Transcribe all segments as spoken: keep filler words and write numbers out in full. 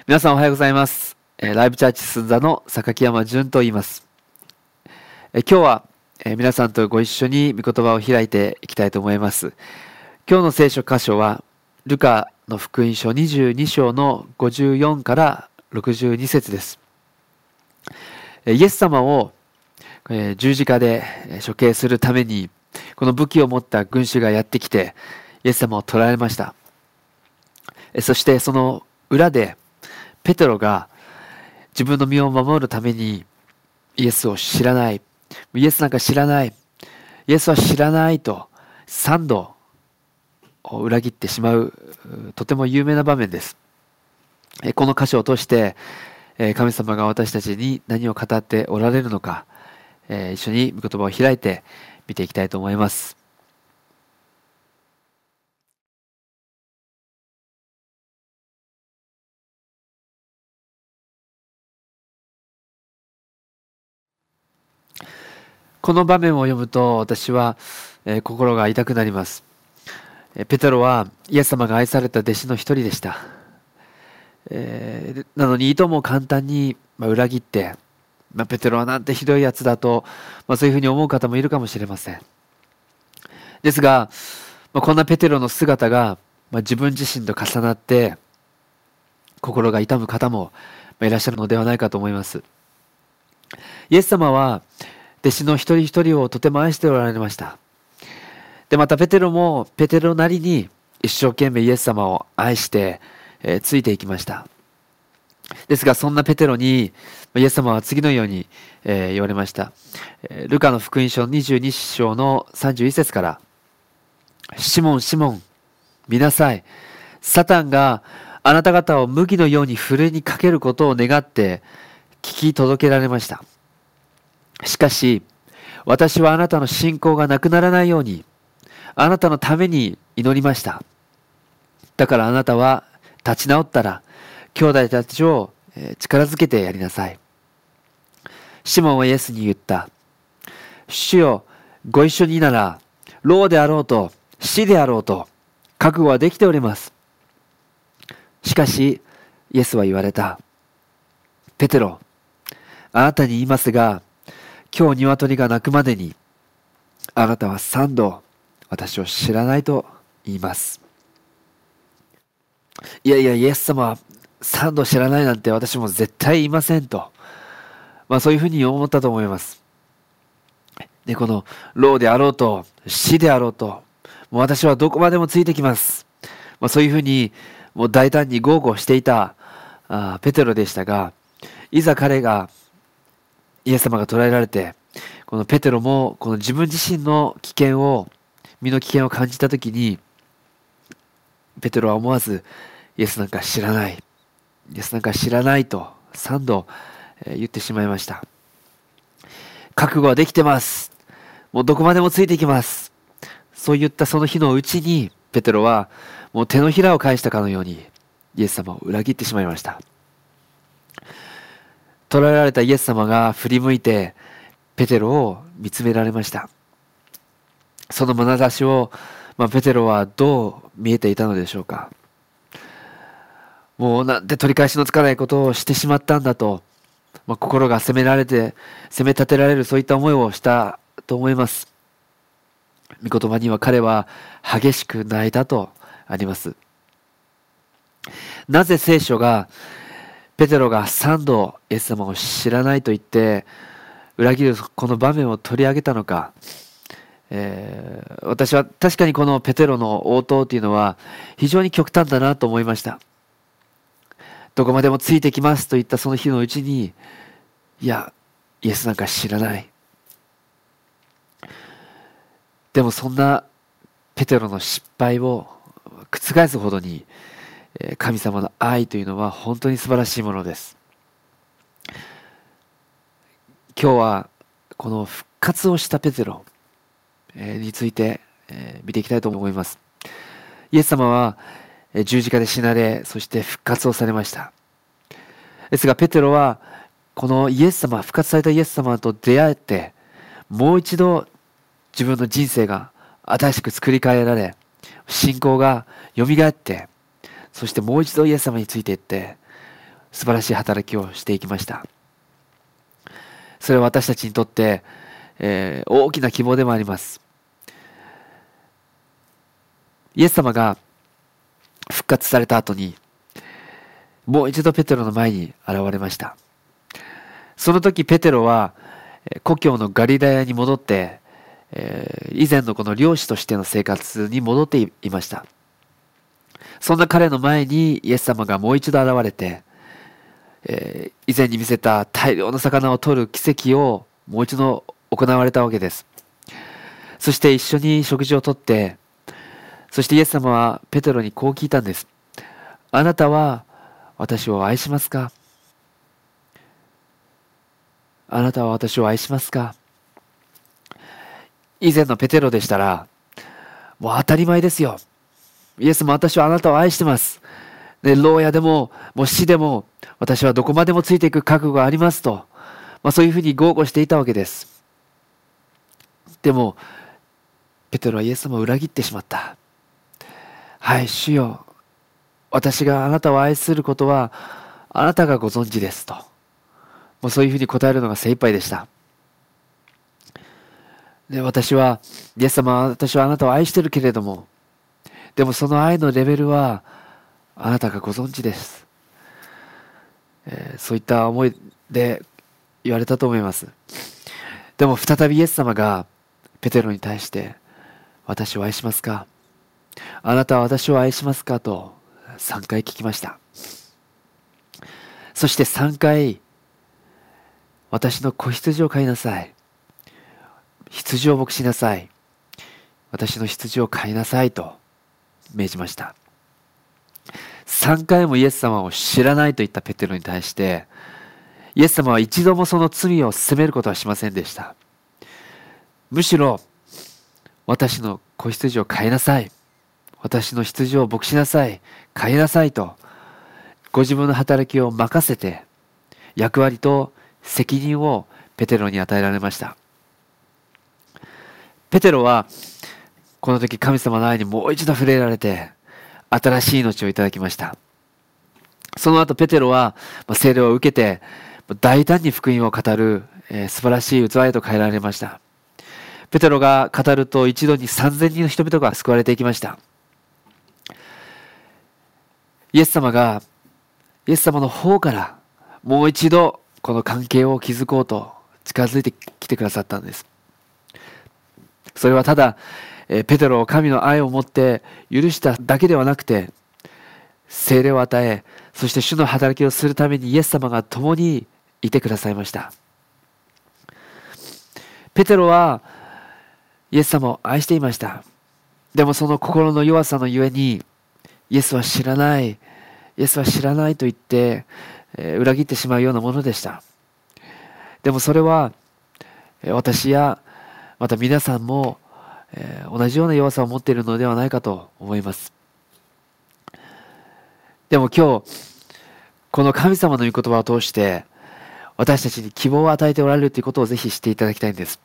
皆さんおはようございます。えーライブチャーチスンザの榊山純と言います。えー今日は、えー皆さんとご一緒に御言葉を開いていきたいと思います。今日の聖書箇所はルカの福音書にじゅうに章のごじゅうよんからろくじゅうに節です。えーイエス様を、えー十字架でえー処刑するためにこの武器を持った群衆がやってきてイエス様を捕らえました。えーそしてその裏でペテロが自分の身を守るためにイエスを知らない、イエスなんか知らない、イエスは知らないと三度裏切ってしまうとても有名な場面です。この箇所を通して神様が私たちに何を語っておられるのか、一緒に御言葉を開いて見ていきたいと思います。この場面を読むと私は、えー心が痛くなります。えーペテロはイエス様が愛された弟子の一人でした。えーなのにいとも簡単に、まあ、裏切って、まあ、ペテロはなんてひどいやつだと、まあ、そういうふうに思う方もいるかもしれません。ですが、まあ、こんなペテロの姿が、まあ、自分自身と重なって心が痛む方もまあいらっしゃるのではないかと思います。イエス様は弟子の一人一人をとても愛しておられました。でまたペテロもペテロなりに一生懸命イエス様を愛して、えーついていきました。ですがそんなペテロにイエス様は次のように、えー言われました。えールカの福音書にじゅうに章のさんじゅういち節から、シモンシモン見なさい、サタンがあなた方を麦のようにふるいにかけることを願って聞き届けられました。しかし私はあなたの信仰がなくならないようにあなたのために祈りました。だからあなたは立ち直ったら兄弟たちをえー力づけてやりなさい。シモンはイエスに言った。主よ、ご一緒になら老であろうと死であろうと覚悟はできております。しかしイエスは言われた。ペテロ、あなたに言いますが、今日鶏が鳴くまでにあなたは三度私を知らないと言います。いやいや、イエス様は三度知らないなんて私も絶対言いませんと、まあそういうふうに思ったと思います。でこの老であろうと死であろうともう私はどこまでもついてきます、まあ、そういうふうにもう大胆に豪語していたあペテロでしたが、いざ彼がイエス様が捕らえられて、このペテロもこの自分自身の危険を身の危険を感じたときに、ペテロは思わずイエスなんか知らない、イエスなんか知らないと三度言ってしまいました。覚悟はできてます、もうどこまでもついていきます、そう言ったその日のうちにペテロはもう手のひらを返したかのようにイエス様を裏切ってしまいました。捕らえられたイエス様が振り向いてペテロを見つめられました。その眼差しを、まあ、ペテロはどう見えていたのでしょうか。もうなんて取り返しのつかないことをしてしまったんだと、まあ、心が責められて責め立てられる、そういった思いをしたと思います。御言葉には彼は激しく泣いたとあります。なぜ聖書がペテロが三度イエス様を知らないと言って裏切るこの場面を取り上げたのか、えー、私は確かにこのペテロの応答というのは非常に極端だなと思いました。どこまでもついてきますと言ったその日のうちに、いやイエスなんか知らない。でもそんなペテロの失敗を覆すほどに神様の愛というのは本当に素晴らしいものです。今日はこの復活をしたペテロについて見ていきたいと思います。イエス様は十字架で死なれ、そして復活をされました。ですがペテロはこのイエス様、復活されたイエス様と出会えて、もう一度自分の人生が新しく作り変えられ、信仰がよみがえって、そしてもう一度イエス様についていって、 素晴らしい働きをしていきました。それは私たちにとって、えー、大きな希望でもあります。イエス様が復活された後に、もう一度ペテロの前に現れました。その時ペテロは故郷のガリラヤに戻って、えー、以前のこの漁師としての生活に戻っていました。そんな彼の前にイエス様がもう一度現れて、えー、以前に見せた大量の魚を取る奇跡をもう一度行われたわけです。そして一緒に食事をとって、そしてイエス様はペテロにこう聞いたんです。あなたは私を愛しますか？あなたは私を愛しますか？以前のペテロでしたら、もう当たり前ですよ。イエスも私はあなたを愛してます。で、牢屋でも、もう死でも、私はどこまでもついていく覚悟がありますと、まあ、そういうふうに豪語していたわけです。でも、ペテロはイエス様を裏切ってしまった。はい、主よ。私があなたを愛することは、あなたがご存知ですと。もうそういうふうに答えるのが精一杯でした。で、私は、イエス様は私はあなたを愛してるけれども、でもその愛のレベルは、あなたがご存知です。えー、そういった思いで言われたと思います。でも再びイエス様がペテロに対して、私を愛しますか？あなたは私を愛しますか？とさんかい聞きました。そしてさんかい、私の子羊を飼いなさい。羊を牧しなさい。私の羊を飼いなさいと命じました。さんかいもイエス様を知らないと言ったペテロに対して、イエス様は一度もその罪を責めることはしませんでした。むしろ、私の子羊を飼いなさい。私の羊を牧しなさい。飼いなさいと、ご自分の働きを任せて、役割と責任をペテロに与えられました。ペテロは、この時神様の愛にもう一度触れられて、新しい命をいただきました。その後ペテロは聖霊を受けて大胆に福音を語る、えー、素晴らしい器へと変えられました。ペテロが語ると一度にさんぜんにんの人々が救われていきました。イエス様がイエス様の方からもう一度この関係を築こうと近づいてきてくださったんです。それはただペテロを神の愛を持って許しただけではなくて、聖霊を与え、そして主の働きをするためにイエス様が共にいてくださいました。ペテロはイエス様を愛していました。でもその心の弱さのゆえに、イエスは知らない、イエスは知らないと言って、えー、裏切ってしまうようなものでした。でもそれは私やまた皆さんもえー、同じような弱さを持っているのではないかと思います。でも今日この神様の御言葉を通して私たちに希望を与えておられるということをぜひ知っていただきたいんです。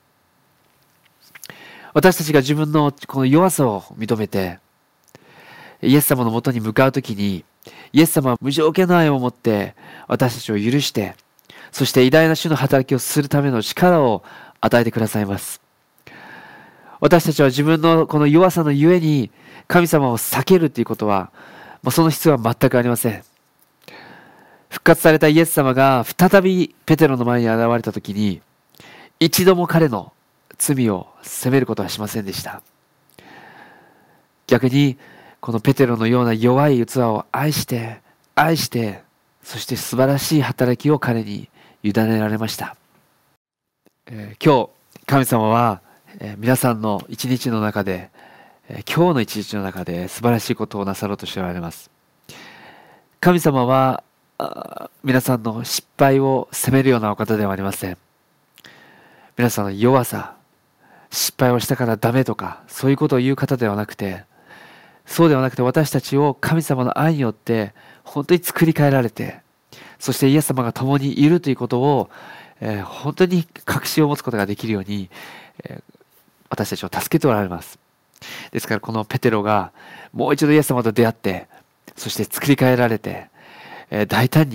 私たちが自分のこの弱さを認めてイエス様のもとに向かうときに、イエス様は無条件の愛を持って私たちを許して、そして偉大な主の働きをするための力を与えてくださいます。私たちは自分のこの弱さのゆえに神様を避けるということは、もうその必要は全くありません。復活されたイエス様が再びペテロの前に現れたときに、一度も彼の罪を責めることはしませんでした。逆にこのペテロのような弱い器を愛して愛してそして素晴らしい働きを彼に委ねられました。えー、今日神様はえー、皆さんの一日の中で、えー、今日の一日の中で素晴らしいことをなさろうとしておられます。神様は皆さんの失敗を責めるようなお方ではありません。皆さんの弱さ、失敗をしたからダメとかそういうことを言う方ではなくて、そうではなくて私たちを神様の愛によって本当に作り変えられて、そしてイエス様が共にいるということを、えー、本当に確信を持つことができるように、えー私たちを助けておられます。ですからこのペテロがもう一度イエス様と出会って、そして作り変えられて、えー、大胆に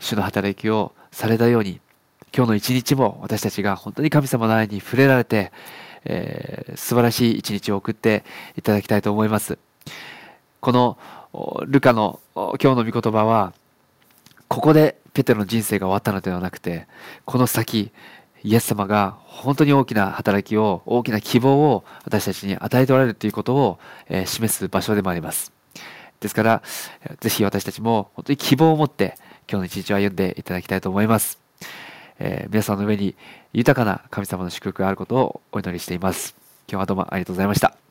主の働きをされたように、今日の一日も私たちが本当に神様の愛に触れられて、えー、素晴らしい一日を送っていただきたいと思います。このルカの今日の御言葉は、ここでペテロの人生が終わったのではなくて、この先イエス様が本当に大きな働きを、大きな希望を私たちに与えておられるということを、えー、示す場所でもあります。ですからぜひ私たちも本当に希望を持って今日の一日を歩んでいただきたいと思います。えー、皆さんの上に豊かな神様の祝福があることをお祈りしています。今日はどうもありがとうございました。